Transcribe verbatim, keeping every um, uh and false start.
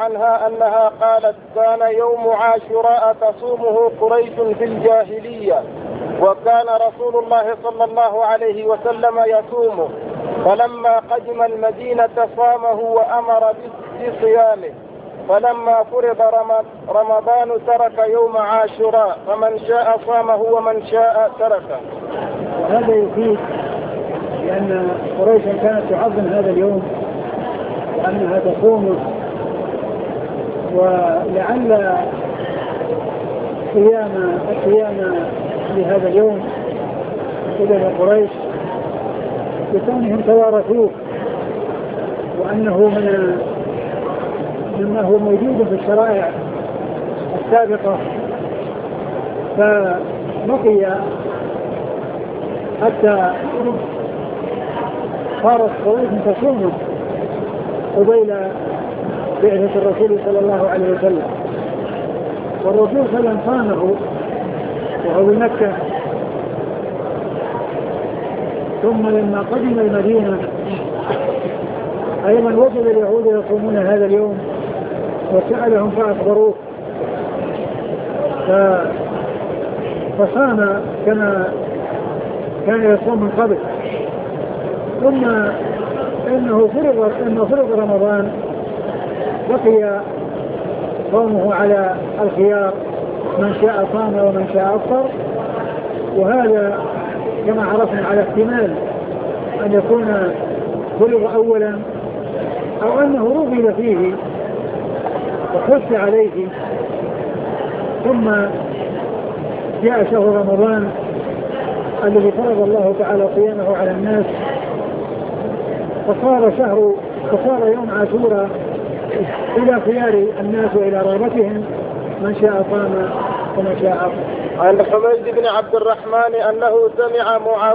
عنها أنها قالت: كان يوم عاشوراء تصومه قريش في الجاهلية، وكان رسول الله صلى الله عليه وسلم يصومه، فلما قدم المدينة صامه وأمر بصيامه، فلما فرض رمضان ترك يوم عاشوراء، فمن شاء صامه ومن شاء تركه. وهذا يفيد لأن قريش كانت تعظم هذا اليوم وأنها تصومه، ولعل قيام القيام لهذا اليوم قبل قريش بكونهم توارثوه، وأنه من مما هو موجود في الشرائع السابقة، فبقي حتى صارت قريش تصومه قبيل بعثة الرسول صلى الله عليه وسلم، والرسول صلى الله عليه وسلم صامه وهو بمكة، ثم لما قدم المدينة أيضا وجد اليهود يصومون هذا اليوم وسألهم فأخبروه، فصام كما كان يصوم من قبل. ثم إنه فرض إنه فرض رمضان بقي صومه على الخيار، من شاء صام ومن شاء أفطر، وهذا كما عرفنا على احتمال أن يكون فرض أولا أو أنه رغب فيه وحث عليه، ثم جاء شهر رمضان الذي فرض الله تعالى قيامه على الناس، فصار شهر فصار يوم عاشوراء إلى خيار الناس وإلى رغبتهم، من شاء صام ومن شاء أفطر. عن حميد بن عبد الرحمن أنه سمع معاوية